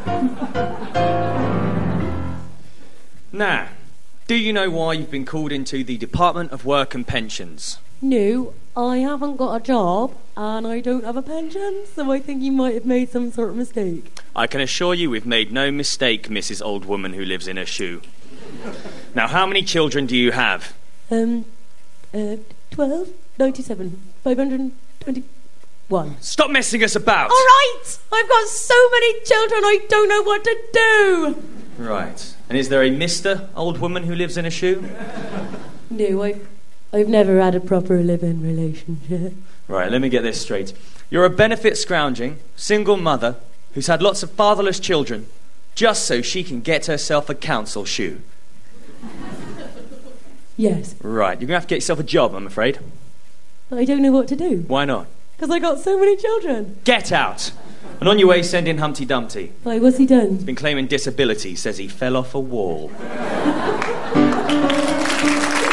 Now, do you know why you've been called into the Department of Work and Pensions? No, I haven't got a job and I don't have a pension, so I think you might have made some sort of mistake. I can assure you we've made no mistake, Mrs. Old Woman who lives in a shoe. Now, how many children do you have? 12, 97, 521. Stop messing us about! All right! I've got so many children I don't know what to do! Right. And is there a Mr. Old Woman who lives in a shoe? No, I've never had a proper live-in relationship. Right, let me get this straight. You're a benefit-scrounging, single mother who's had lots of fatherless children just so she can get herself a council shoe. Yes. Right, you're going to have to get yourself a job, I'm afraid. But I don't know what to do. Why not? Because I got so many children. Get out! And on your way, send in Humpty Dumpty. Why, what's he done? He's been claiming disability, says he fell off a wall.